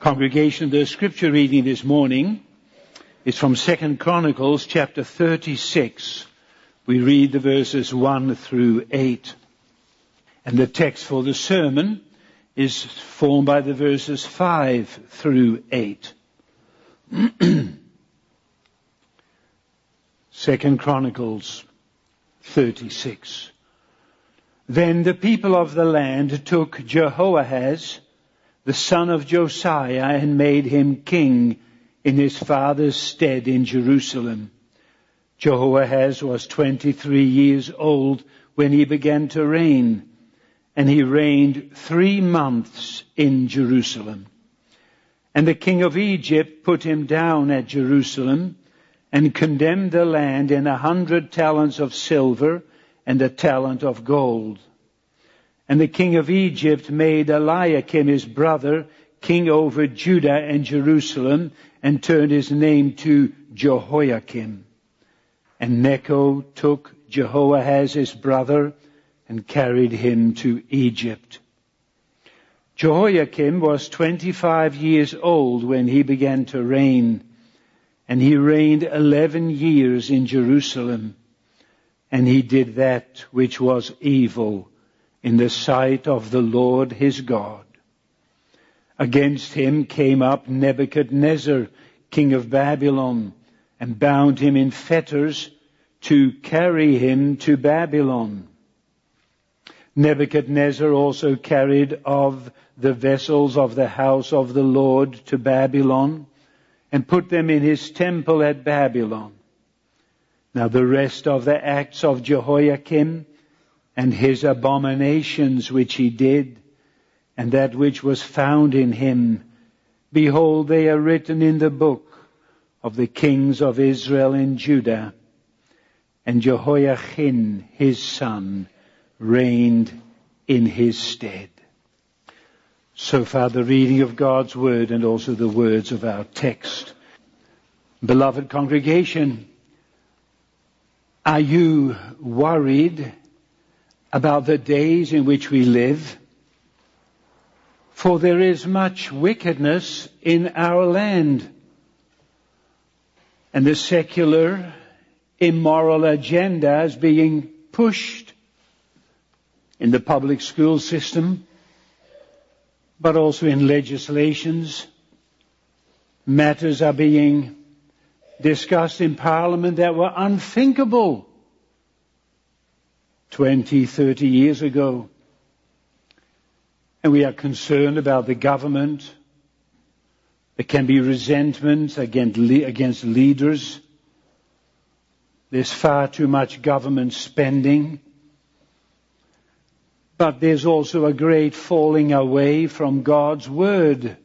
Congregation, the scripture reading this morning is from 2 Chronicles chapter 36. We read the verses 1 through 8. And the text for the sermon is formed by the verses 5 through 8. 2 Chronicles 36. Then the people of the land took Jehoahaz, the son of Josiah, and made him king in his father's stead in Jerusalem. Jehoahaz was 23 years old when he began to reign, and he reigned 3 months in Jerusalem. And the king of Egypt put him down at Jerusalem and condemned the land in 100 talents of silver and a talent of gold. And the king of Egypt made Eliakim his brother king over Judah and Jerusalem, and turned his name to Jehoiakim. And Necho took Jehoahaz his brother and carried him to Egypt. Jehoiakim was 25 years old when he began to reign, and he reigned 11 years in Jerusalem. And he did that which was evil in the sight of the Lord his God. Against him came up Nebuchadnezzar, king of Babylon, and bound him in fetters to carry him to Babylon. Nebuchadnezzar also carried of the vessels of the house of the Lord to Babylon, and put them in his temple at Babylon. Now the rest of the acts of Jehoiakim, and his abominations which he did, and that which was found in him, behold, they are written in the book of the kings of Israel and Judah. And Jehoiachin, his son, reigned in his stead. So far the reading of God's word and also the words of our text. Beloved congregation, are you worried about the days in which we live? For there is much wickedness in our land. And the secular, immoral agenda is being pushed in the public school system, but also in legislations. Matters are being discussed in Parliament that were unthinkable 20, 30 years ago. And we are concerned about the government. There can be resentment against leaders. There's far too much government spending. But there's also a great falling away from God's word.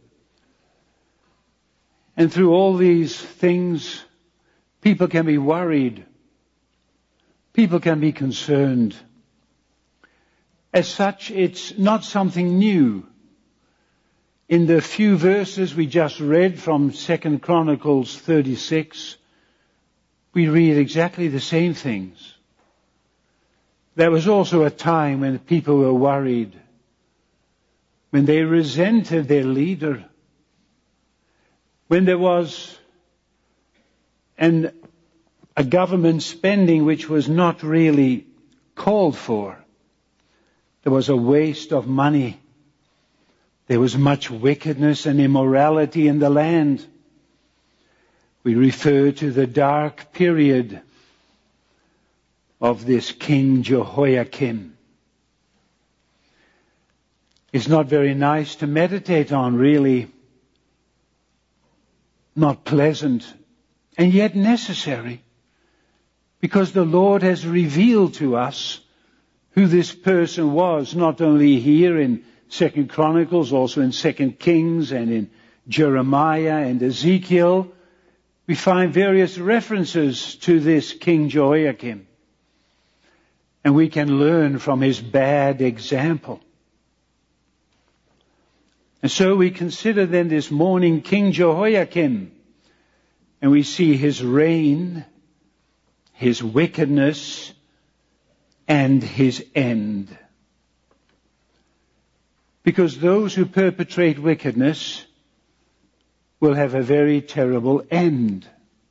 And through all these things, people can be worried. People can be concerned. As such, it's not something new. In the few verses we just read from 2 Chronicles 36, we read exactly the same things. There was also a time when people were worried, when they resented their leader, when there was a government spending which was not really called for. There was a waste of money. There was much wickedness and immorality in the land. We refer to the dark period of this King Jehoiakim. It's not very nice to meditate on, really. Not pleasant, and yet necessary. Because the Lord has revealed to us who this person was, not only here in 2 Chronicles, also in 2 Kings and in Jeremiah and Ezekiel. We find various references to this King Jehoiakim. And we can learn from his bad example. And so we consider then this morning King Jehoiakim. And we see his reign, his wickedness, and his end. Because those who perpetrate wickedness will have a very terrible end.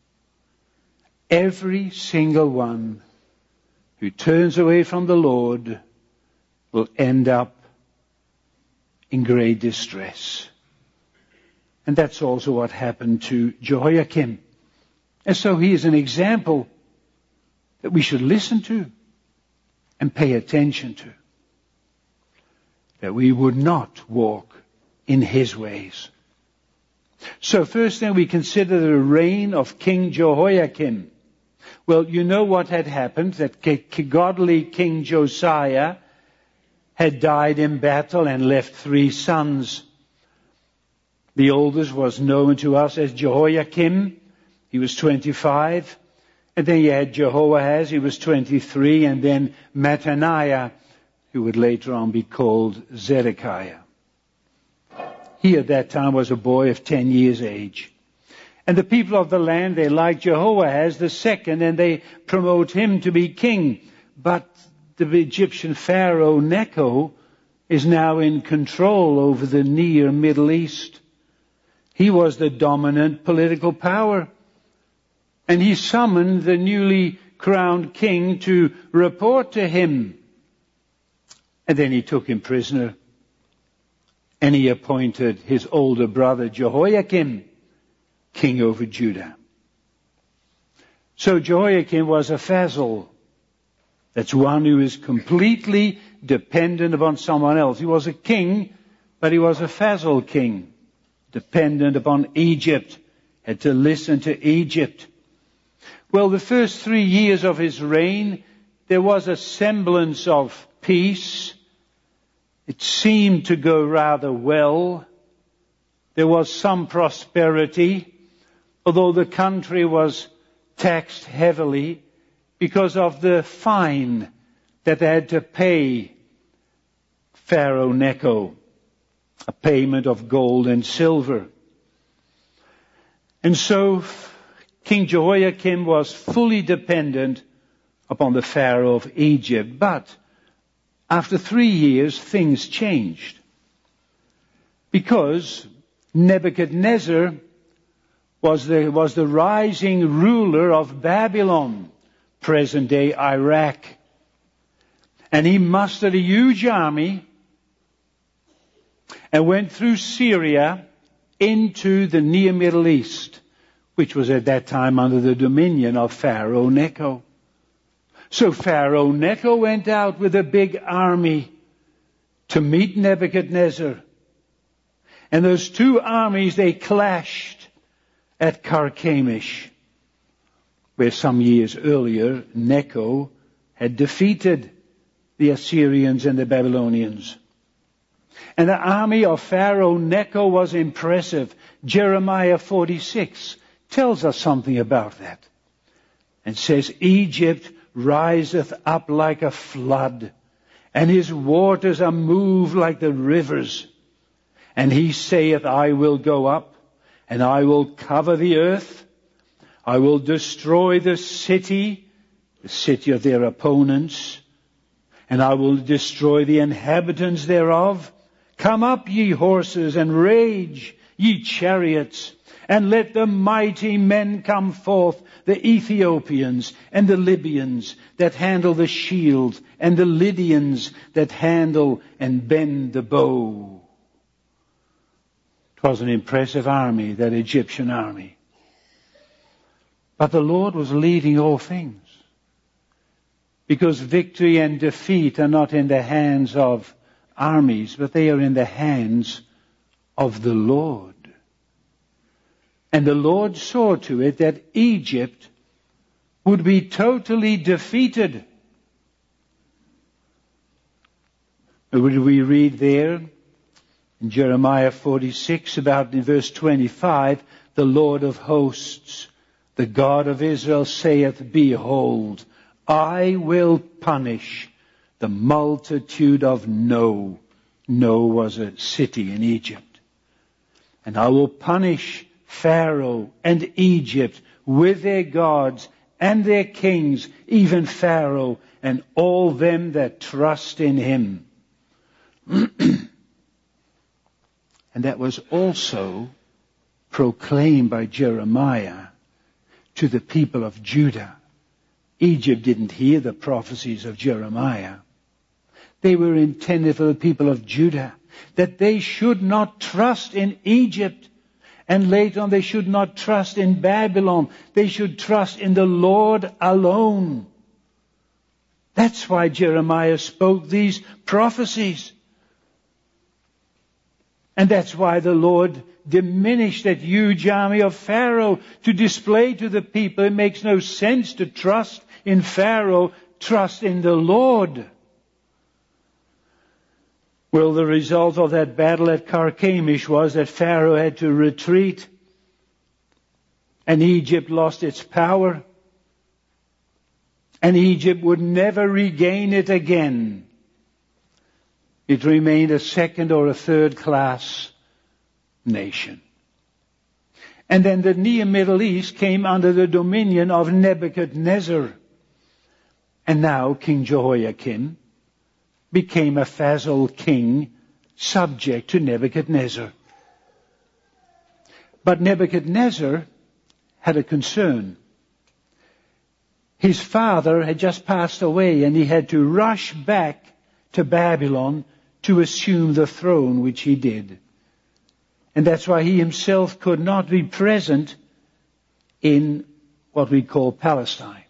Every single one who turns away from the Lord will end up in great distress. And that's also what happened to Jehoiakim. And so he is an example that we should listen to and pay attention to. That we would not walk in his ways. So first then we consider the reign of King Jehoiakim. Well, you know what had happened, that godly King Josiah had died in battle and left 3 sons. The oldest was known to us as Jehoiakim. He was 25. And then you had Jehoahaz, he was 23. And then Mattaniah, who would later on be called Zedekiah. He at that time was a boy of 10 years age. And the people of the land, they like Jehoahaz the second, and they promote him to be king. But the Egyptian Pharaoh Necho is now in control over the near Middle East. He was the dominant political power. And he summoned the newly crowned king to report to him. And then he took him prisoner. And he appointed his older brother Jehoiakim king over Judah. So Jehoiakim was a Fazal. That's one who is completely dependent upon someone else. He was a king, but he was a Fazal king. Dependent upon Egypt. Had to listen to Egypt. Well, the first 3 years of his reign, there was a semblance of peace. It seemed to go rather well. There was some prosperity, although the country was taxed heavily because of the fine that they had to pay Pharaoh Necho, a payment of gold and silver. And so King Jehoiakim was fully dependent upon the Pharaoh of Egypt. But after 3 years, things changed. Because Nebuchadnezzar was the rising ruler of Babylon, present-day Iraq. And he mustered a huge army and went through Syria into the near Middle East, which was at that time under the dominion of Pharaoh Necho. So Pharaoh Necho went out with a big army to meet Nebuchadnezzar. And those 2 armies, they clashed at Carchemish, where some years earlier Necho had defeated the Assyrians and the Babylonians. And the army of Pharaoh Necho was impressive. Jeremiah 46 tells us something about that. And says, Egypt riseth up like a flood, and his waters are moved like the rivers. And he saith, I will go up, and I will cover the earth. I will destroy the city of their opponents, and I will destroy the inhabitants thereof. Come up, ye horses, and rage, ye chariots, and let the mighty men come forth, the Ethiopians and the Libyans that handle the shield, and the Lydians that handle and bend the bow. It was an impressive army, that Egyptian army. But the Lord was leading all things. Because victory and defeat are not in the hands of armies, but they are in the hands of the Lord. And the Lord saw to it that Egypt would be totally defeated. We read there in Jeremiah 46 about in verse 25, the Lord of hosts, the God of Israel saith, Behold, I will punish the multitude of No. No was a city in Egypt. And I will punish Pharaoh and Egypt with their gods and their kings, even Pharaoh and all them that trust in him. And that was also proclaimed by Jeremiah to the people of Judah. Egypt didn't hear the prophecies of Jeremiah. They were intended for the people of Judah, that they should not trust in Egypt. And later on, they should not trust in Babylon. They should trust in the Lord alone. That's why Jeremiah spoke these prophecies. And that's why the Lord diminished that huge army of Pharaoh to display to the people it makes no sense to trust in Pharaoh, trust in the Lord. Well, the result of that battle at Carchemish was that Pharaoh had to retreat, and Egypt lost its power, and Egypt would never regain it again. It remained a second or a third class nation. And then the near Middle East came under the dominion of Nebuchadnezzar. And now King Jehoiakim became a vassal king subject to Nebuchadnezzar. But Nebuchadnezzar had a concern. His father had just passed away, and he had to rush back to Babylon to assume the throne, which he did. And that's why he himself could not be present in what we call Palestine.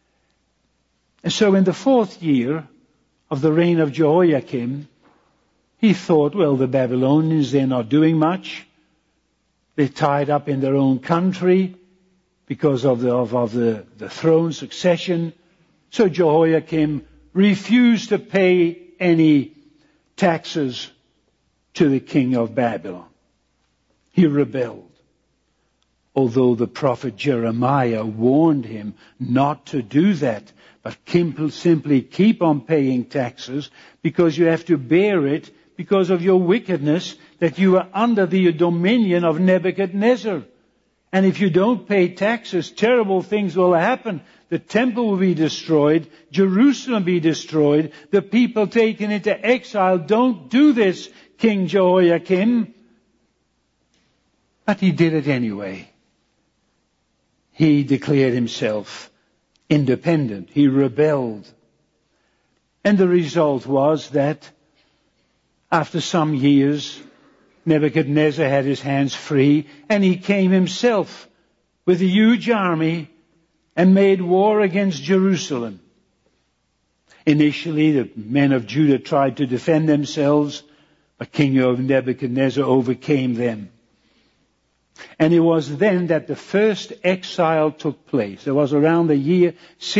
And so in the 4th year of the reign of Jehoiakim, he thought, well, the Babylonians, they're not doing much. They're tied up in their own country because of the throne succession. So Jehoiakim refused to pay any taxes to the king of Babylon. He rebelled. Although the prophet Jeremiah warned him not to do that, but simply keep on paying taxes because you have to bear it because of your wickedness, that you are under the dominion of Nebuchadnezzar. And if you don't pay taxes, terrible things will happen. The temple will be destroyed. Jerusalem be destroyed. The people taken into exile. Don't do this, King Jehoiakim. But he did it anyway. He declared himself independent. He rebelled. And the result was that after some years, Nebuchadnezzar had his hands free, and he came himself with a huge army and made war against Jerusalem. Initially, the men of Judah tried to defend themselves, but King Nebuchadnezzar overcame them. And it was then that the first exile took place. It was around the year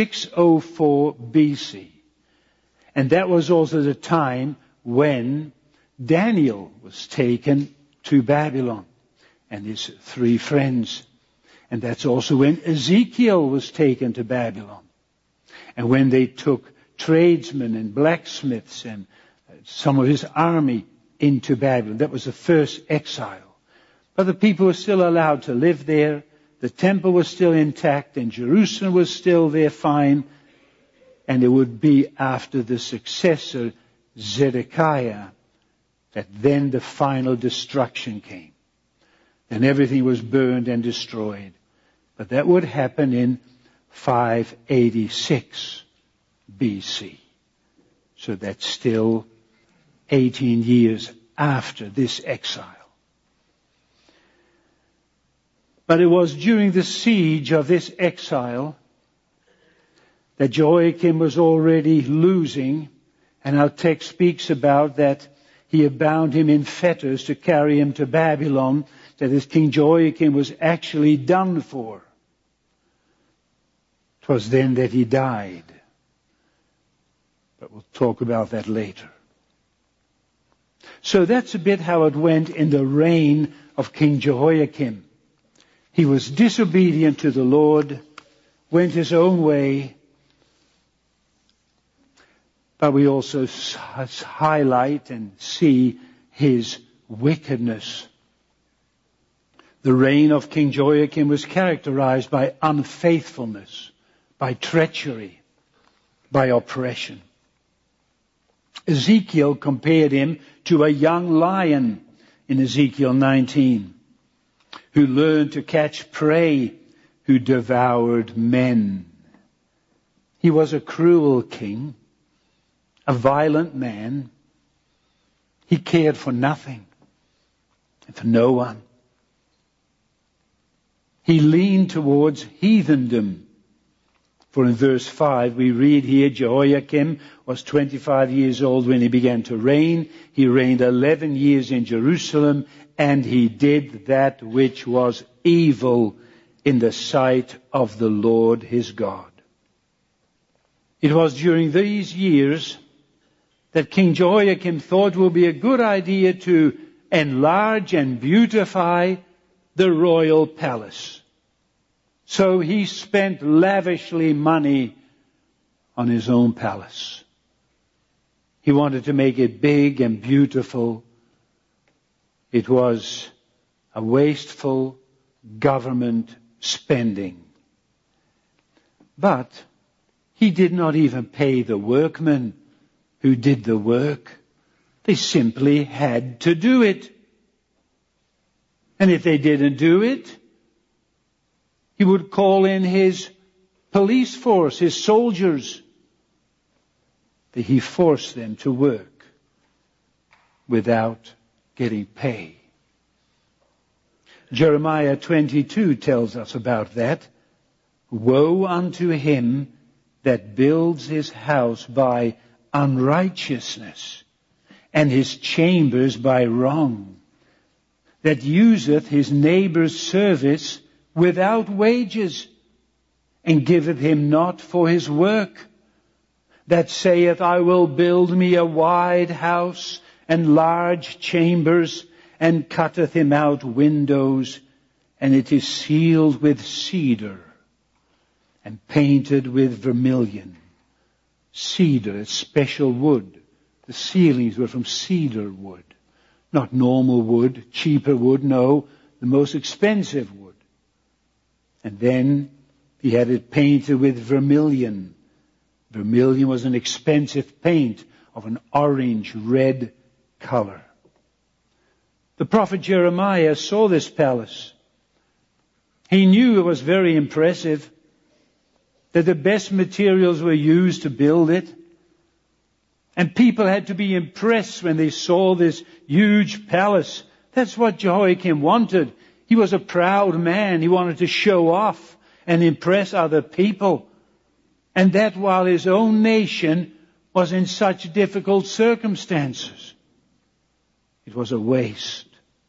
604 BC. And that was also the time when Daniel was taken to Babylon and his 3 friends. And that's also when Ezekiel was taken to Babylon. And when they took tradesmen and blacksmiths and some of his army into Babylon. That was the first exile. But the people were still allowed to live there. The temple was still intact and Jerusalem was still there fine. And it would be after the successor, Zedekiah, that then the final destruction came. And everything was burned and destroyed. But that would happen in 586 BC. So that's still 18 years after this exile. But it was during the siege of this exile that Jehoiakim was already losing, and our text speaks about that he had bound him in fetters to carry him to Babylon, that this King Jehoiakim was actually done for. It was then that he died. But we'll talk about that later. So that's a bit how it went in the reign of King Jehoiakim. He was disobedient to the Lord, went his own way, but we also highlight and see his wickedness. The reign of King Jehoiakim was characterized by unfaithfulness, by treachery, by oppression. Ezekiel compared him to a young lion in Ezekiel 19. who learned to catch prey, who devoured men. He was a cruel king, a violent man. He cared for nothing and for no one. He leaned towards heathendom. For in verse 5 we read here, Jehoiakim was 25 years old when he began to reign. He reigned 11 years in Jerusalem, and he did that which was evil in the sight of the Lord his God. It was during these years that King Jehoiakim thought it would be a good idea to enlarge and beautify the royal palace. So he spent lavishly money on his own palace. He wanted to make it big and beautiful. It was a wasteful government spending. But he did not even pay the workmen who did the work. They simply had to do it. And if they didn't do it, he would call in his police force, his soldiers. He forced them to work without getting pay. Jeremiah 22 tells us about that. Woe unto him that builds his house by unrighteousness, and his chambers by wrong, that useth his neighbor's service without wages, and giveth him not for his work, that saith, I will build me a wide house and large chambers, and cutteth him out windows, and it is sealed with cedar, and painted with vermilion. Cedar, a special wood. The ceilings were from cedar wood. Not normal wood, cheaper wood, no, the most expensive wood. And then he had it painted with vermilion. Vermilion was an expensive paint of an orange-red color. The prophet Jeremiah saw this palace. He knew it was very impressive, that the best materials were used to build it. And people had to be impressed when they saw this huge palace. That's what Jehoiakim wanted. He was a proud man. He wanted to show off and impress other people. And that while his own nation was in such difficult circumstances. It was a waste.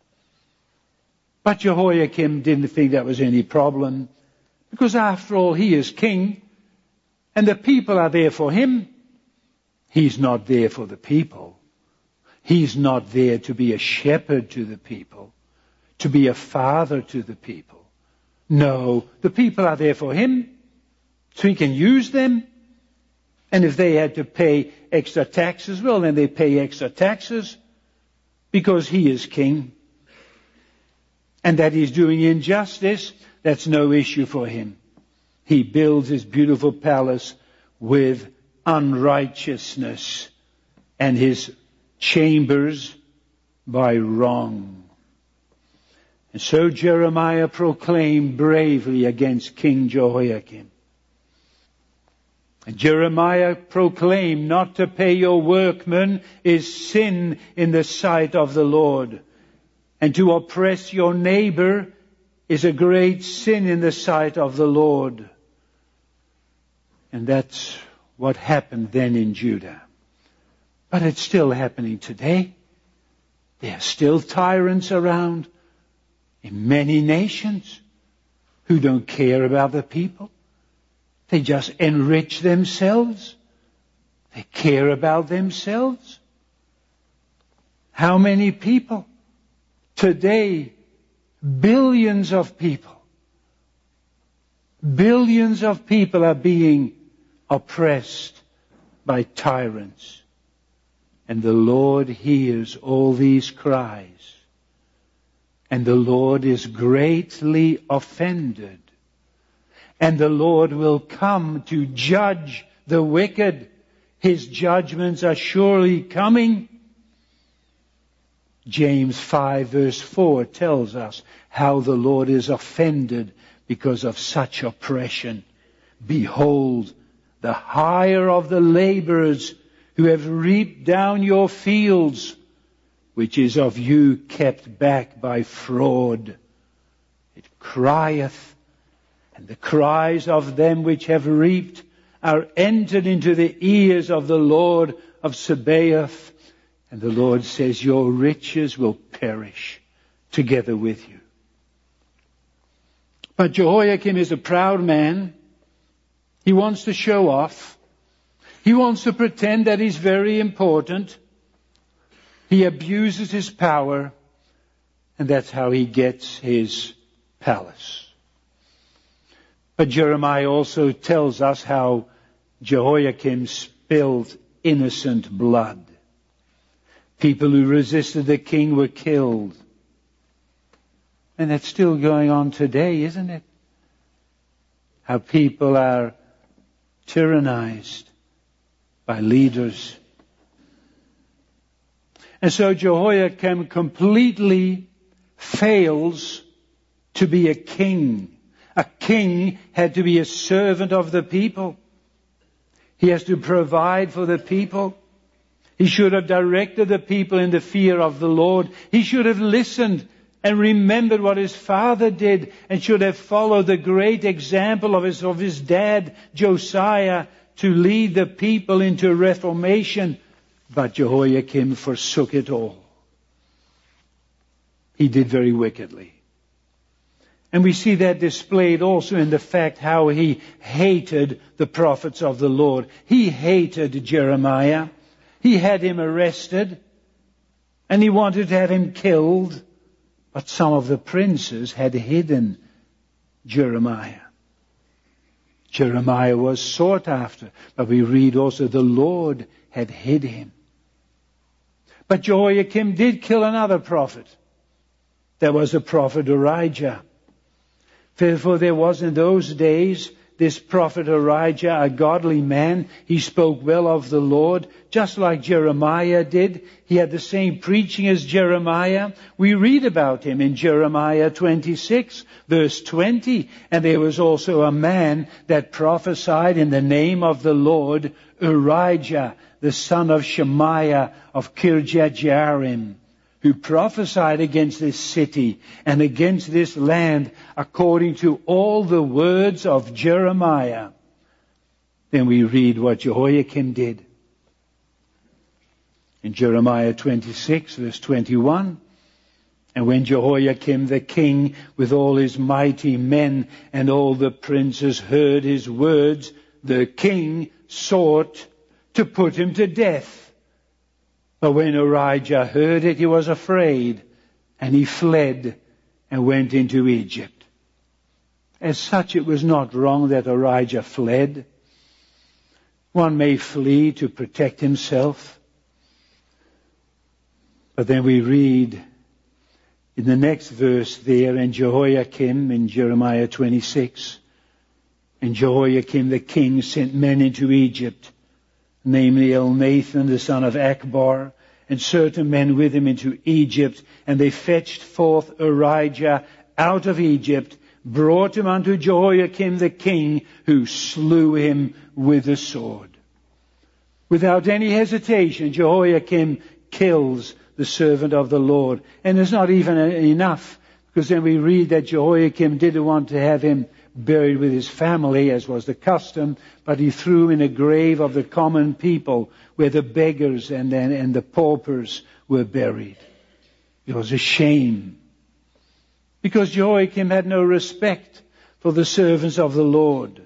But Jehoiakim didn't think that was any problem. Because after all, he is king. And the people are there for him. He's not there for the people. He's not there to be a shepherd to the people. To be a father to the people. No, the people are there for him. So he can use them. And if they had to pay extra taxes, well, then they pay extra taxes. Because he is king. And that he's doing injustice, that's no issue for him. He builds his beautiful palace with unrighteousness and his chambers by wrong. And so Jeremiah proclaimed bravely against King Jehoiakim. And Jeremiah proclaimed not to pay your workmen is sin in the sight of the Lord. And to oppress your neighbor is a great sin in the sight of the Lord. And that's what happened then in Judah. But it's still happening today. There are still tyrants around in many nations who don't care about the people. They just enrich themselves. They care about themselves. How many people? Today, billions of people are being oppressed by tyrants. And the Lord hears all these cries. And the Lord is greatly offended. And the Lord will come to judge the wicked. His judgments are surely coming. James 5 verse 4 tells us how the Lord is offended because of such oppression. Behold, the hire of the laborers who have reaped down your fields, which is of you kept back by fraud. It crieth, and the cries of them which have reaped are entered into the ears of the Lord of Sabaoth. And the Lord says, your riches will perish together with you. But Jehoiakim is a proud man. He wants to show off. He wants to pretend that he's very important. He abuses his power, and that's how he gets his palace. But Jeremiah also tells us how Jehoiakim spilled innocent blood. People who resisted the king were killed. And that's still going on today, isn't it? How people are tyrannized by leaders. And so Jehoiakim completely fails to be a king. A king had to be a servant of the people. He has to provide for the people. He should have directed the people in the fear of the Lord. He should have listened and remembered what his father did, and should have followed the great example of his dad, Josiah, to lead the people into reformation. But Jehoiakim forsook it all. He did very wickedly. And we see that displayed also in the fact how he hated the prophets of the Lord. He hated Jeremiah. He had him arrested, and he wanted to have him killed. But some of the princes had hidden Jeremiah. Jeremiah was sought after, but we read also the Lord had hid him. But Jehoiakim did kill another prophet. There was the prophet Urijah. For there was in those days this prophet Urijah, a godly man. He spoke well of the Lord, just like Jeremiah did. He had the same preaching as Jeremiah. We read about him in Jeremiah 26, verse 20. And there was also a man that prophesied in the name of the Lord, Urijah, the son of Shemaiah of Kirjath-jearim, who prophesied against this city and against this land according to all the words of Jeremiah. Then we read what Jehoiakim did. In Jeremiah 26, verse 21, and when Jehoiakim the king with all his mighty men and all the princes heard his words, the king sought to put him to death. But when Urijah heard it, he was afraid, and he fled and went into Egypt. As such, it was not wrong that Urijah fled. One may flee to protect himself. But then we read in the next verse there, in Jehoiakim, in Jeremiah 26, and Jehoiakim the king sent men into Egypt, namely Elnathan the son of Akbar, and certain men with him into Egypt. And they fetched forth Urijah out of Egypt, brought him unto Jehoiakim the king, who slew him with the sword. Without any hesitation, Jehoiakim kills the servant of the Lord. And it's not even enough, because then we read that Jehoiakim didn't want to have him buried with his family, as was the custom, but he threw him in a grave of the common people, where the beggars and the paupers were buried. It was a shame, because Jehoiakim had no respect for the servants of the Lord.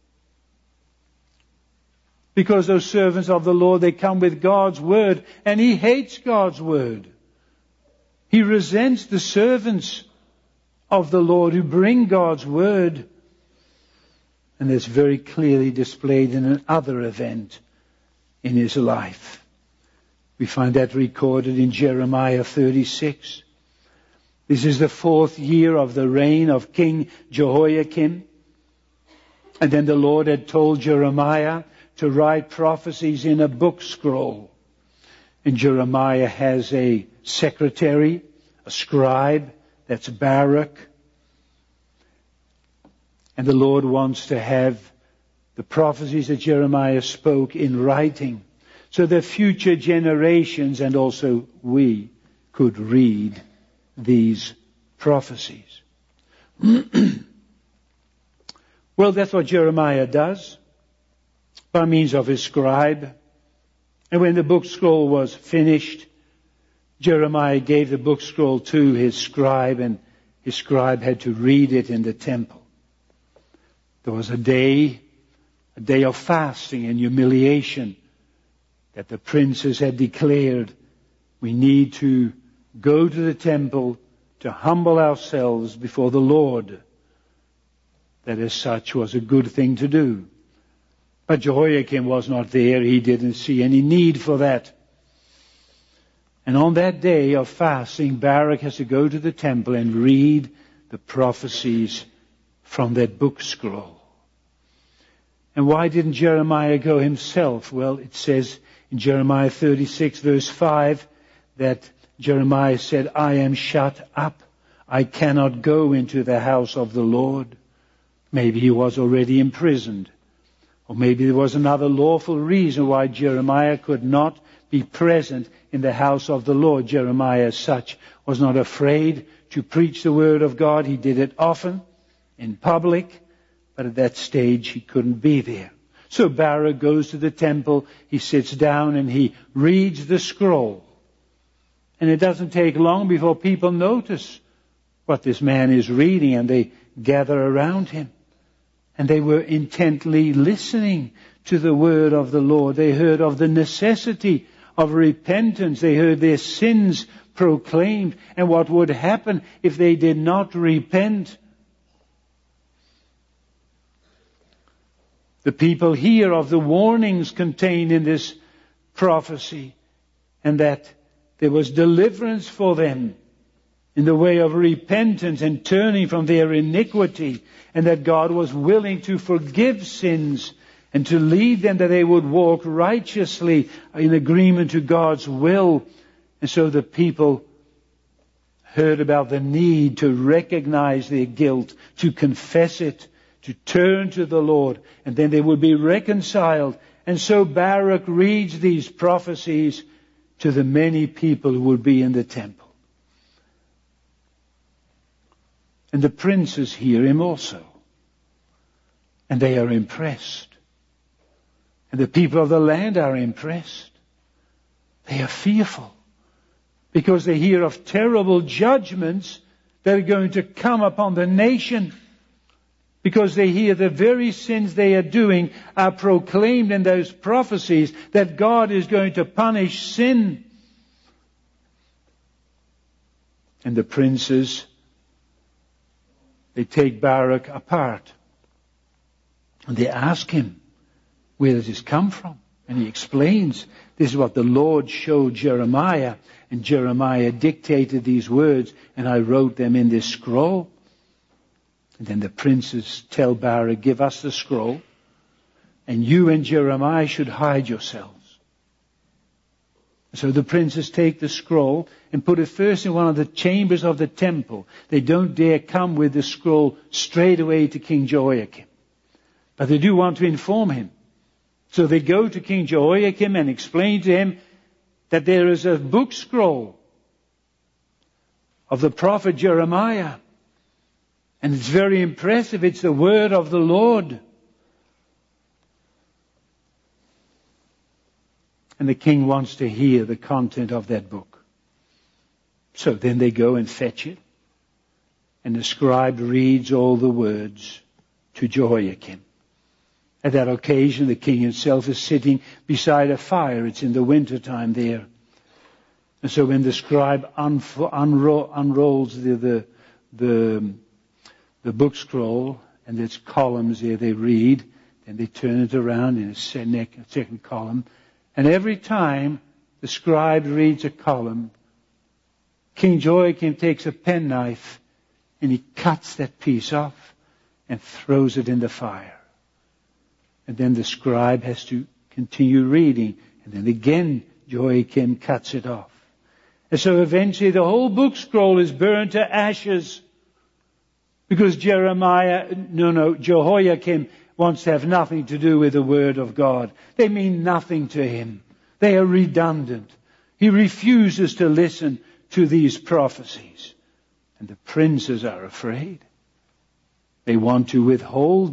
Because those servants of the Lord, they come with God's word, and he hates God's word. He resents the servants of the Lord who bring God's word. And it's very clearly displayed in another event in his life. We find that recorded in Jeremiah 36. This is the 4th year of the reign of King Jehoiakim. And then the Lord had told Jeremiah to write prophecies in a book scroll. And Jeremiah has a secretary, a scribe, that's Baruch. And the Lord wants to have the prophecies that Jeremiah spoke in writing, so that future generations and also we could read these prophecies. Well, that's what Jeremiah does by means of his scribe. And when the book scroll was finished, Jeremiah gave the book scroll to his scribe, and his scribe had to read it in the temple. There was a day of fasting and humiliation that the princes had declared. We need to go to the temple to humble ourselves before the Lord. That as such was a good thing to do. But Jehoiakim was not there. He didn't see any need for that. And on that day of fasting, Baruch has to go to the temple and read the prophecies from that book scroll. And why didn't Jeremiah go himself? Well, it says in Jeremiah 36 verse 5 that Jeremiah said, I am shut up. I cannot go into the house of the Lord. Maybe he was already imprisoned. Or maybe there was another lawful reason why Jeremiah could not be present in the house of the Lord. Jeremiah as such was not afraid to preach the word of God. He did it often in public, but at that stage he couldn't be there. So Baruch goes to the temple, he sits down and he reads the scroll. And it doesn't take long before people notice what this man is reading, and they gather around him. And they were intently listening to the word of the Lord. They heard of the necessity of repentance. They heard their sins proclaimed and what would happen if they did not repent. The people hear of the warnings contained in this prophecy, and that there was deliverance for them in the way of repentance and turning from their iniquity, and that God was willing to forgive sins and to lead them that they would walk righteously in agreement to God's will. And so the people heard about the need to recognize their guilt, to confess it, to turn to the Lord, and then they would be reconciled. And so Baruch reads these prophecies to the many people who would be in the temple. And the princes hear him also. And they are impressed. And the people of the land are impressed. They are fearful. Because they hear of terrible judgments that are going to come upon the nation. Because they hear the very sins they are doing are proclaimed in those prophecies, that God is going to punish sin. And the princes, they take Baruch apart. And they ask him, where does this come from? And he explains, this is what the Lord showed Jeremiah. And Jeremiah dictated these words, and I wrote them in this scroll. And then the princes tell Baruch, give us the scroll, and you and Jeremiah should hide yourselves. So the princes take the scroll and put it first in one of the chambers of the temple. They don't dare come with the scroll straight away to King Jehoiakim. But they do want to inform him. So they go to King Jehoiakim and explain to him that there is a book scroll of the prophet Jeremiah. And it's very impressive. It's the word of the Lord. And the king wants to hear the content of that book. So then they go and fetch it. And the scribe reads all the words to Jehoiakim. At that occasion, the king himself is sitting beside a fire. It's in the winter time there. And so when the scribe unrolls the book scroll, and its columns there, they read, then they turn it around in a second column. And every time the scribe reads a column, King Jehoiakim takes a penknife and he cuts that piece off and throws it in the fire. And then the scribe has to continue reading. And then again Jehoiakim cuts it off. And so eventually the whole book scroll is burned to ashes because Jehoiakim wants to have nothing to do with the Word of God. They mean nothing to him. They are redundant. He refuses to listen to these prophecies. And the princes are afraid. They want to withhold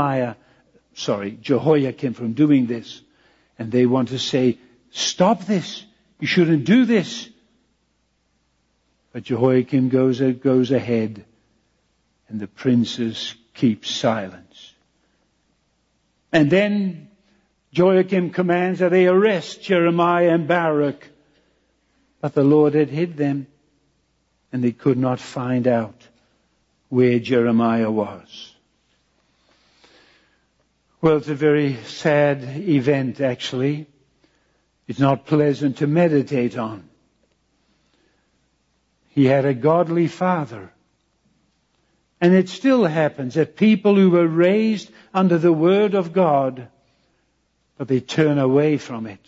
Jehoiakim from doing this. And they want to say, stop this. You shouldn't do this. But Jehoiakim goes ahead. And the princes keep silence. And then Jehoiakim commands that they arrest Jeremiah and Baruch. But the Lord had hid them. And they could not find out where Jeremiah was. Well, it's a very sad event, actually. It's not pleasant to meditate on. He had a godly father. And it still happens that people who were raised under the Word of God, but they turn away from it.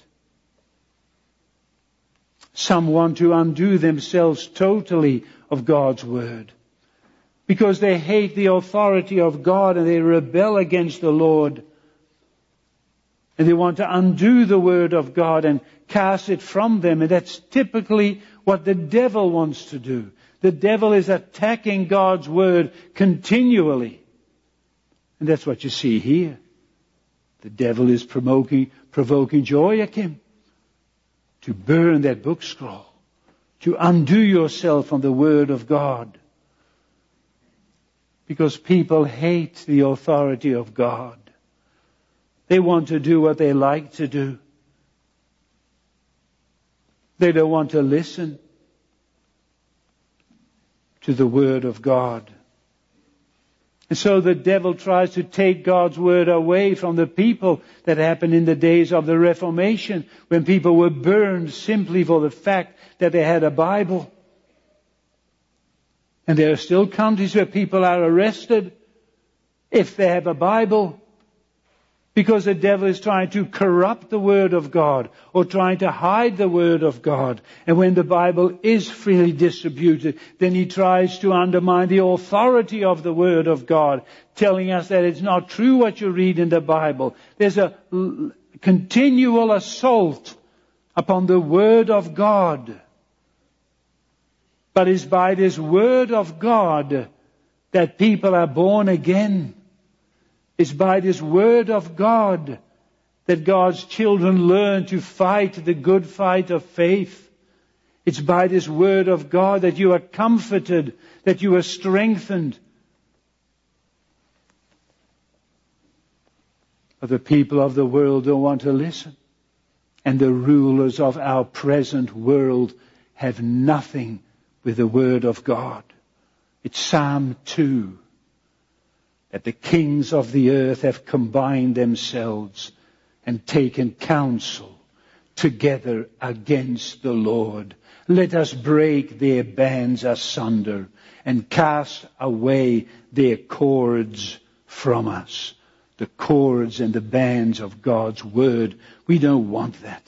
Some want to undo themselves totally of God's Word because they hate the authority of God and they rebel against the Lord. And they want to undo the Word of God and cast it from them. And that's typically what the devil wants to do. The devil is attacking God's Word continually. And that's what you see here. The devil is provoking Jehoiakim to burn that book scroll, to undo yourself from the Word of God. Because people hate the authority of God. They want to do what they like to do. They don't want to listen to the Word of God. And so the devil tries to take God's Word away from the people. That happened in the days of the Reformation, when people were burned simply for the fact that they had a Bible. And there are still countries where people are arrested if they have a Bible, because the devil is trying to corrupt the Word of God or trying to hide the Word of God. And when the Bible is freely distributed, then he tries to undermine the authority of the Word of God, telling us that it's not true what you read in the Bible. There's a continual assault upon the Word of God. But it's by this Word of God that people are born again. It's by this Word of God that God's children learn to fight the good fight of faith. It's by this Word of God that you are comforted, that you are strengthened. But the people of the world don't want to listen. And the rulers of our present world have nothing with the Word of God. It's Psalm 2. That the kings of the earth have combined themselves and taken counsel together against the Lord. Let us break their bands asunder and cast away their cords from us. The cords and the bands of God's Word. We don't want that.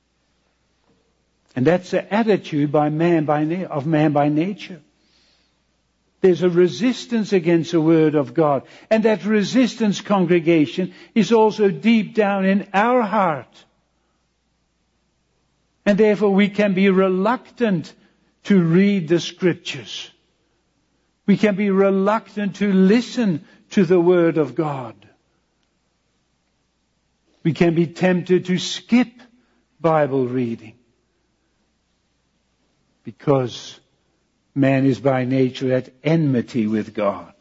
And that's the attitude of man by nature. There's a resistance against the Word of God. And that resistance, congregation, is also deep down in our heart. And therefore we can be reluctant to read the Scriptures. We can be reluctant to listen to the Word of God. We can be tempted to skip Bible reading. Because man is by nature at enmity with God.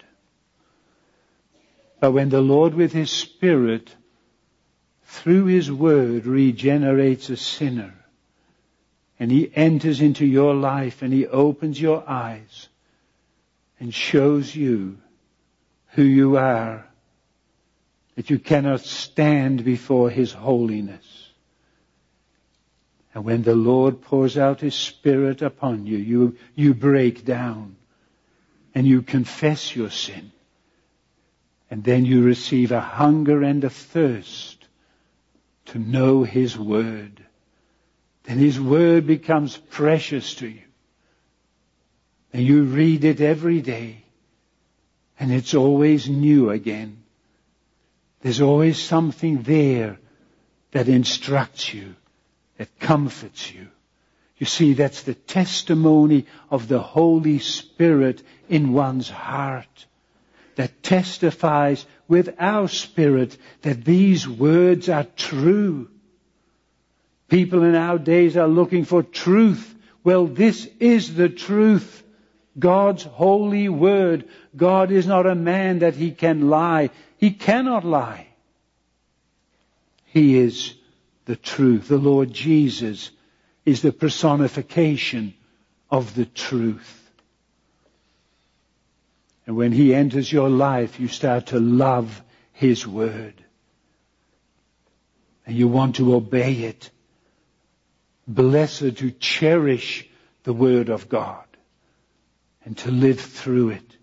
But when the Lord with His Spirit, through His Word, regenerates a sinner, and He enters into your life and He opens your eyes and shows you who you are, that you cannot stand before His holiness. And when the Lord pours out His Spirit upon you, you break down and you confess your sin. And then you receive a hunger and a thirst to know His Word, then His Word becomes precious to you. And you read it every day. And it's always new again. There's always something there that instructs you, that comforts you. You see, that's the testimony of the Holy Spirit in one's heart, that testifies with our spirit that these words are true. People in our days are looking for truth. Well, this is the truth. God's holy word. God is not a man that He can lie. He cannot lie. He is the truth. The Lord Jesus is the personification of the truth. And when He enters your life, you start to love His word. And you want to obey it. Blessed to cherish the word of God and to live through it.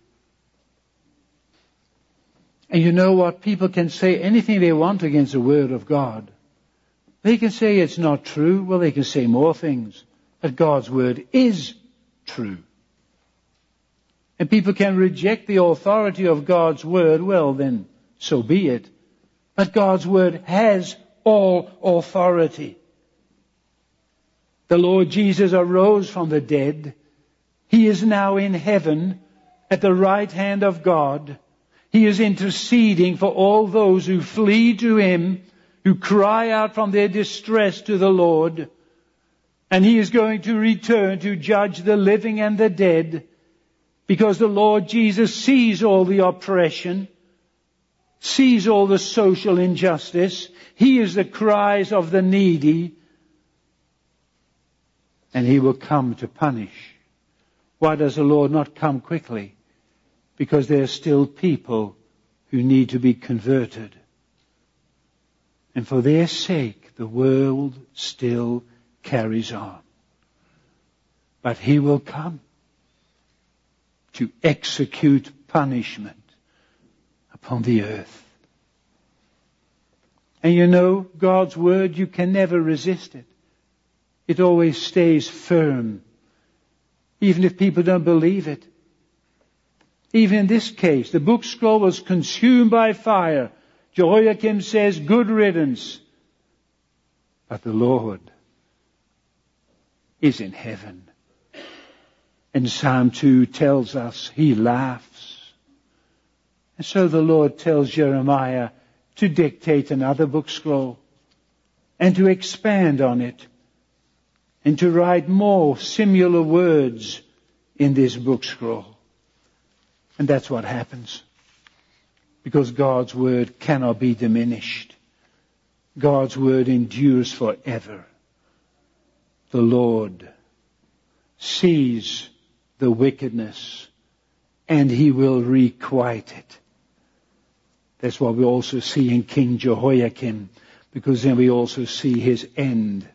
And you know what? People can say anything they want against the word of God. They can say it's not true. Well, they can say more things. But God's word is true. And people can reject the authority of God's word. Well, then, so be it. But God's word has all authority. The Lord Jesus arose from the dead. He is now in heaven at the right hand of God. He is interceding for all those who flee to Him, who cry out from their distress to the Lord. And He is going to return to judge the living and the dead, because the Lord Jesus sees all the oppression, sees all the social injustice. He hears the cries of the needy, and He will come to punish. Why does the Lord not come quickly? Because there are still people who need to be converted. And for their sake, the world still carries on. But He will come to execute punishment upon the earth. And you know, God's word, you can never resist it. It always stays firm, even if people don't believe it. Even in this case, the book scroll was consumed by fire. Jehoiakim says, good riddance. But the Lord is in heaven. And Psalm 2 tells us He laughs. And so the Lord tells Jeremiah to dictate another book scroll and to expand on it and to write more similar words in this book scroll. And that's what happens. Because God's word cannot be diminished. God's word endures forever. The Lord sees the wickedness and He will requite it. That's what we also see in King Jehoiakim, because then we also see his end.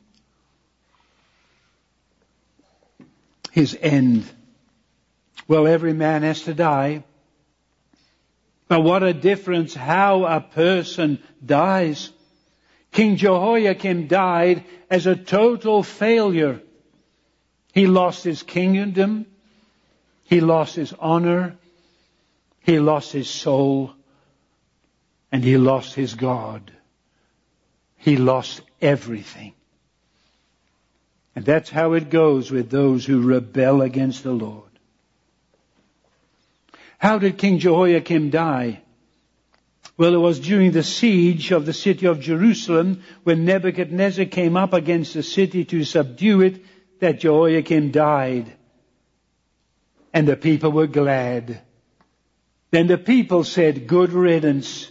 His end. Well, every man has to die. But what a difference how a person dies. King Jehoiakim died as a total failure. He lost his kingdom. He lost his honor. He lost his soul. And he lost his God. He lost everything. And that's how it goes with those who rebel against the Lord. How did King Jehoiakim die? Well, it was during the siege of the city of Jerusalem, when Nebuchadnezzar came up against the city to subdue it, that Jehoiakim died. And the people were glad. Then the people said, good riddance.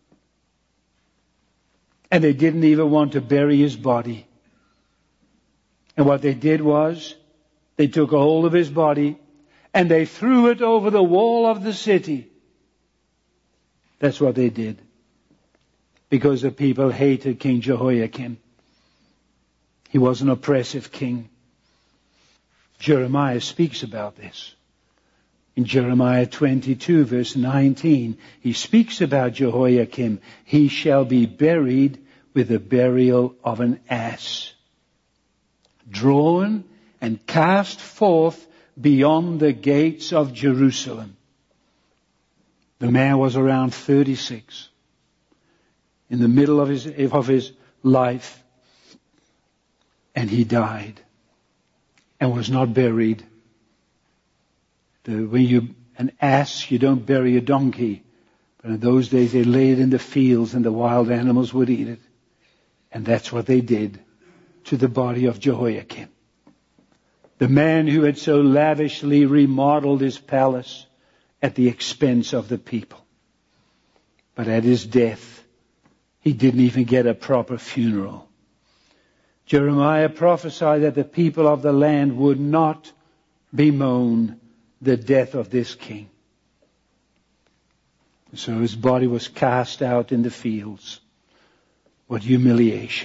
And they didn't even want to bury his body. And what they did was, they took a hold of his body and they threw it over the wall of the city. That's what they did. Because the people hated King Jehoiakim. He was an oppressive king. Jeremiah speaks about this. In Jeremiah 22 verse 19, he speaks about Jehoiakim. He shall be buried with the burial of an ass. drawn and cast forth beyond the gates of Jerusalem. The man was around 36, in the middle of his life, and he died and was not buried. An ass, you don't bury a donkey. But in those days they lay it in the fields and the wild animals would eat it. And that's what they did to the body of Jehoiakim. The man who had so lavishly remodeled his palace at the expense of the people. But at his death, he didn't even get a proper funeral. Jeremiah prophesied that the people of the land would not bemoan the death of this king. So his body was cast out in the fields. What humiliation.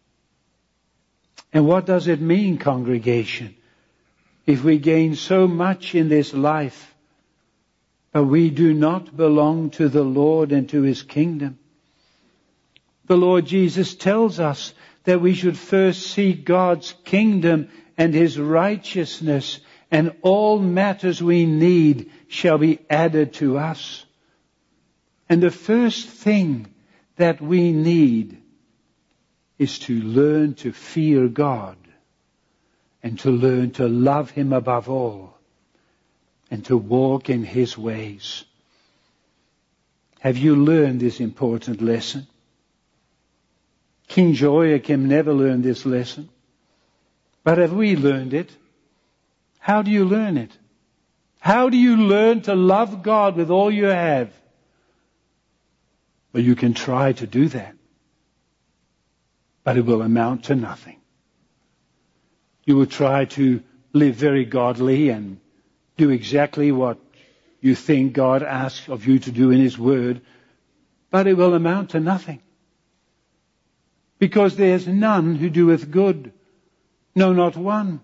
And what does it mean, congregation, if we gain so much in this life, but we do not belong to the Lord and to His kingdom? The Lord Jesus tells us that we should first seek God's kingdom and His righteousness, and all matters we need shall be added to us. And the first thing that we need is to learn to fear God and to learn to love Him above all and to walk in His ways. Have you learned this important lesson? King Jehoiakim never learned this lesson. But have we learned it? How do you learn it? How do you learn to love God with all you have? Well, you can try to do that, but it will amount to nothing. You will try to live very godly and do exactly what you think God asks of you to do in His Word, but it will amount to nothing. Because there's none who doeth good, no, not one.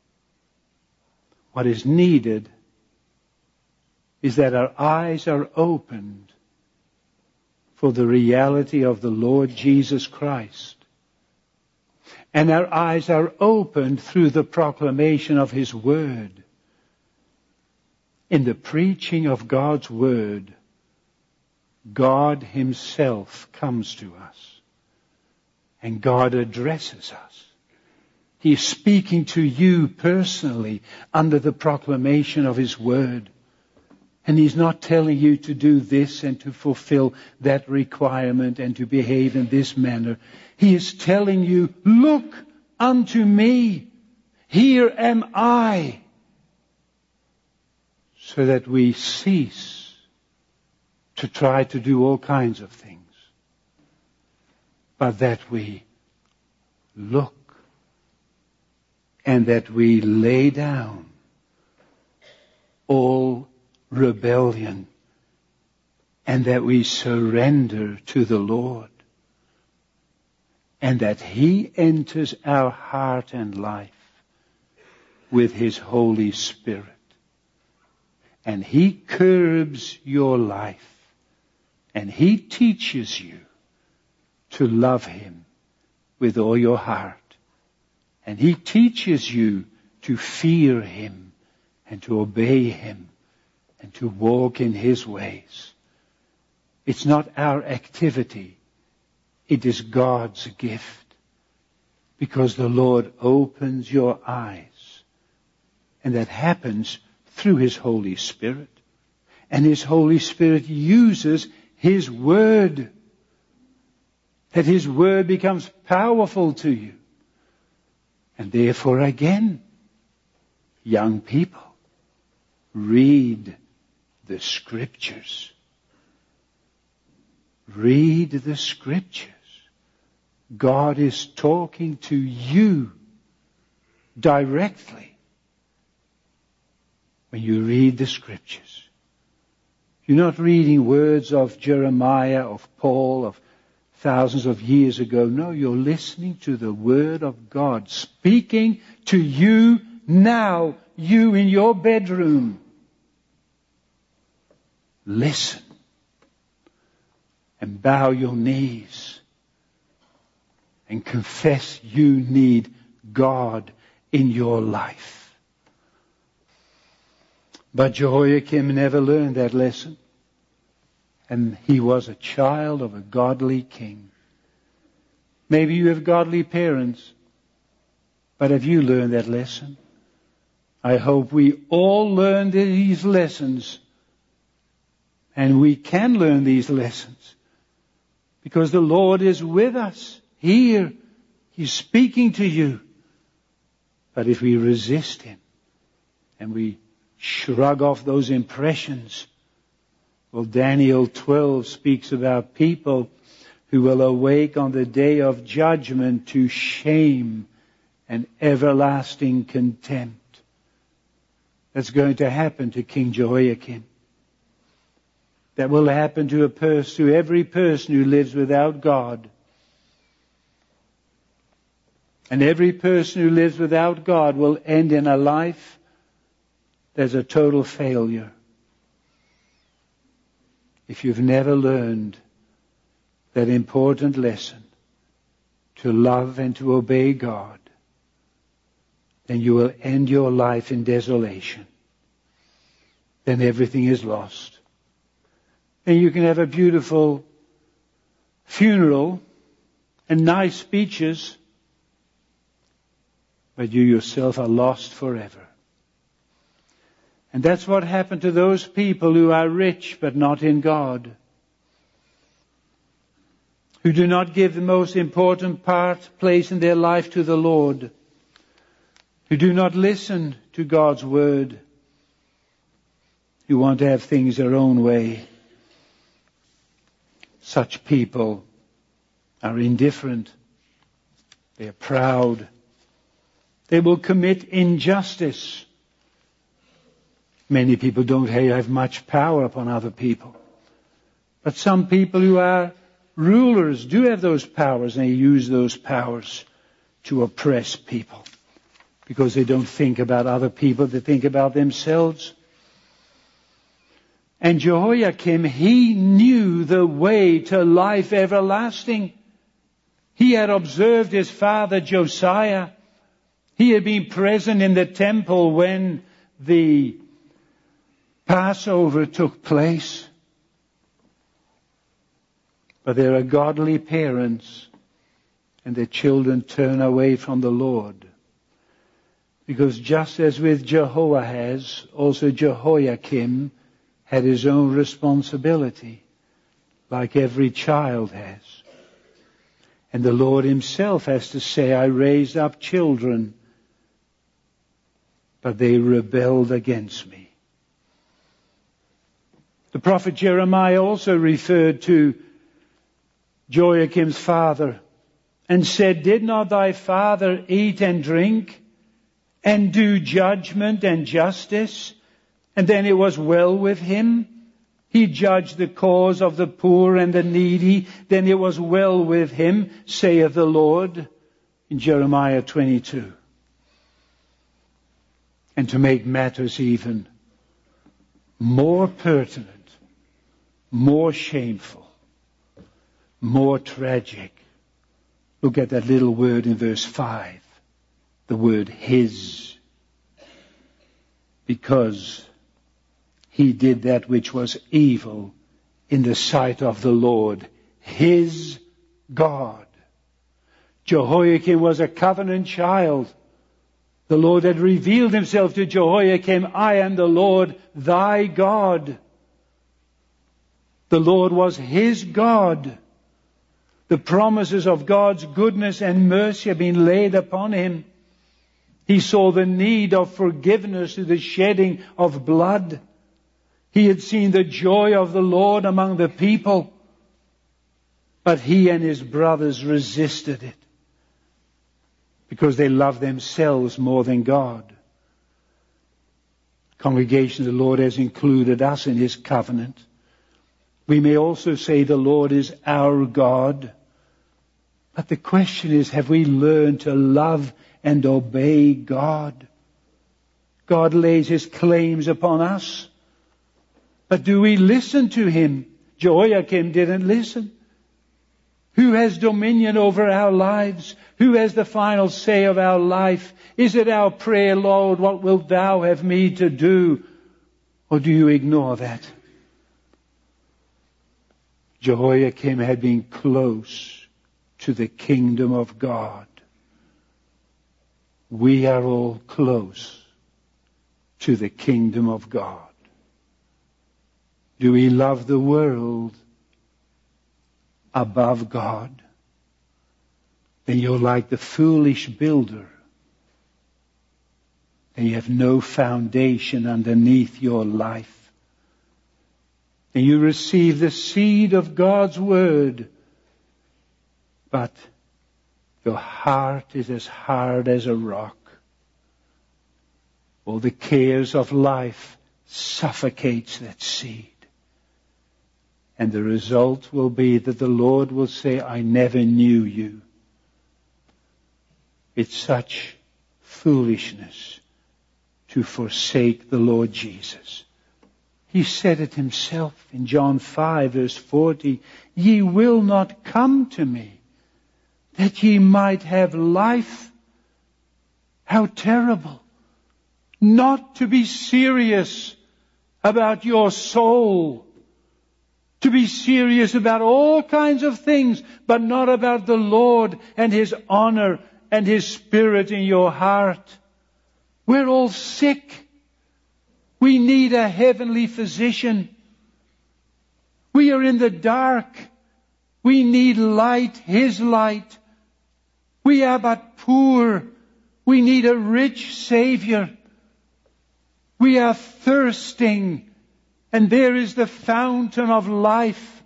What is needed is that our eyes are opened for the reality of the Lord Jesus Christ. And our eyes are opened through the proclamation of His Word. In the preaching of God's Word, God Himself comes to us. And God addresses us. He is speaking to you personally under the proclamation of His Word. And He's not telling you to do this and to fulfill that requirement and to behave in this manner. He is telling you, look unto me. Here am I. So that we cease to try to do all kinds of things. But that we look and that we lay down all rebellion and that we surrender to the Lord and that He enters our heart and life with His Holy Spirit and He curbs your life and He teaches you to love Him with all your heart and He teaches you to fear Him and to obey Him and to walk in His ways. It's not our activity. It is God's gift. Because the Lord opens your eyes. And that happens through His Holy Spirit. And His Holy Spirit uses His Word. That His Word becomes powerful to you. And therefore again, young people, read the Scriptures. Read the Scriptures. God is talking to you directly when you read the Scriptures. You're not reading words of Jeremiah, of Paul, of thousands of years ago. No, you're listening to the Word of God speaking to you now, you in your bedroom. Listen and bow your knees and confess you need God in your life. But Jehoiakim never learned that lesson. And he was a child of a godly king. Maybe you have godly parents, but have you learned that lesson? I hope we all learn these lessons. And we can learn these lessons. Because the Lord is with us here. He's speaking to you. But if we resist Him and we shrug off those impressions, well, Daniel 12 speaks about people who will awake on the day of judgment to shame and everlasting contempt. That's going to happen to King Jehoiakim. That will happen to every person who lives without God. And every person who lives without God will end in a life that's a total failure. If you've never learned that important lesson to love and to obey God, then you will end your life in desolation. Then everything is lost. And you can have a beautiful funeral and nice speeches, but you yourself are lost forever. And that's what happened to those people who are rich but not in God, who do not give the most important place in their life to the Lord, who do not listen to God's word, who want to have things their own way. Such people are indifferent. They are proud. They will commit injustice. Many people don't have much power upon other people. But some people who are rulers do have those powers, and they use those powers to oppress people. Because they don't think about other people, they think about themselves. And Jehoiakim, he knew the way to life everlasting. He had observed his father Josiah. He had been present in the temple when the Passover took place. But there are godly parents, and their children turn away from the Lord. Because just as with Jehoahaz, also Jehoiakim had his own responsibility, like every child has. And the Lord Himself has to say, I raised up children, but they rebelled against me. The prophet Jeremiah also referred to Joachim's father and said, did not thy father eat and drink and do judgment and justice? And then it was well with him. He judged the cause of the poor and the needy. Then it was well with him, saith the Lord, in Jeremiah 22. And to make matters even more pertinent, more shameful, more tragic, look at that little word in verse 5. The word his. Because he did that which was evil in the sight of the Lord, his God. Jehoiakim was a covenant child. The Lord had revealed Himself to Jehoiakim, I am the Lord thy God. The Lord was his God. The promises of God's goodness and mercy have been laid upon him. He saw the need of forgiveness through the shedding of blood. He had seen the joy of the Lord among the people, but he and his brothers resisted it because they loved themselves more than God. Congregation, the Lord has included us in His covenant. We may also say the Lord is our God. But the question is, have we learned to love and obey God? God lays His claims upon us. But do we listen to Him? Jehoiakim didn't listen. Who has dominion over our lives? Who has the final say of our life? Is it our prayer, Lord, what wilt thou have me to do? Or do you ignore that? Jehoiakim had been close to the kingdom of God. We are all close to the kingdom of God. Do we love the world above God? Then you're like the foolish builder. And you have no foundation underneath your life. And you receive the seed of God's word, but your heart is as hard as a rock. All the cares of life suffocates that seed. And the result will be that the Lord will say, I never knew you. It's such foolishness to forsake the Lord Jesus. He said it himself in John 5 verse 40, ye will not come to me, that ye might have life. How terrible. Not to be serious about your soul. To be serious about all kinds of things, but not about the Lord and His honor and His Spirit in your heart. We're all sick. We need a heavenly physician. We are in the dark. We need light, His light. We are but poor. We need a rich Savior. We are thirsting, and there is the fountain of life.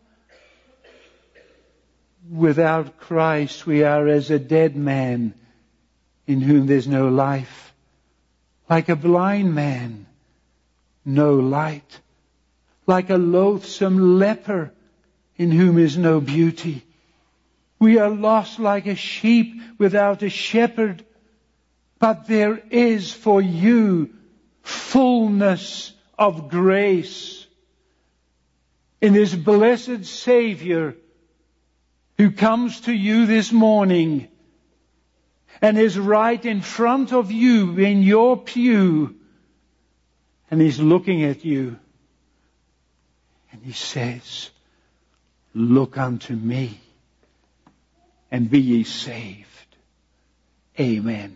Without Christ, we are as a dead man in whom there's no life. Like a blind man, no light. Like a loathsome leper in whom is no beauty. We are lost like a sheep without a shepherd. But there is for you fullness of grace in this blessed Savior who comes to you this morning and is right in front of you in your pew, and He's looking at you and He says, look unto me and be ye saved. Amen.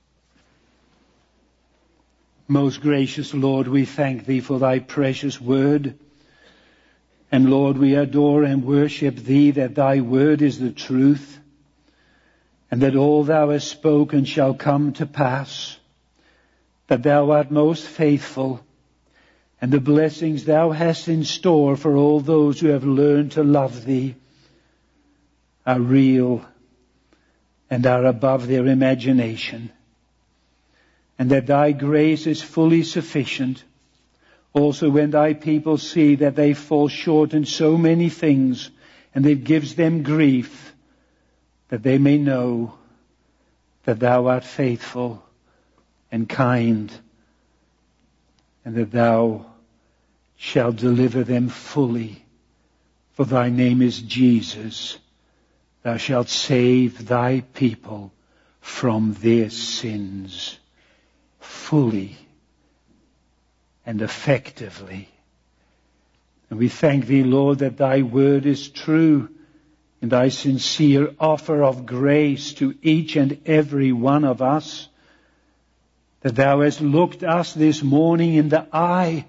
Most gracious Lord, we thank Thee for Thy precious word. And Lord, we adore and worship Thee that Thy word is the truth, and that all Thou hast spoken shall come to pass, that Thou art most faithful, and the blessings Thou hast in store for all those who have learned to love Thee are real and are above their imagination. And that Thy grace is fully sufficient. Also when Thy people see that they fall short in so many things, and it gives them grief, that they may know that Thou art faithful and kind, and that Thou shalt deliver them fully. For Thy name is Jesus. Thou shalt save Thy people from their sins fully and effectively. And we thank Thee, Lord, that Thy word is true, and Thy sincere offer of grace to each and every one of us, that Thou hast looked us this morning in the eye.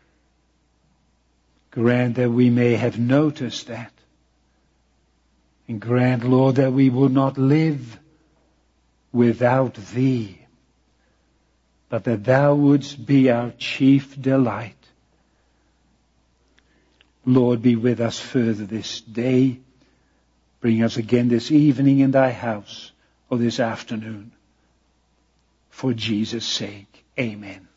Grant that we may have noticed that. And grant, Lord, that we will not live without Thee, but that Thou wouldst be our chief delight. Lord, be with us further this day. Bring us again this evening in Thy house, or this afternoon. For Jesus' sake, amen.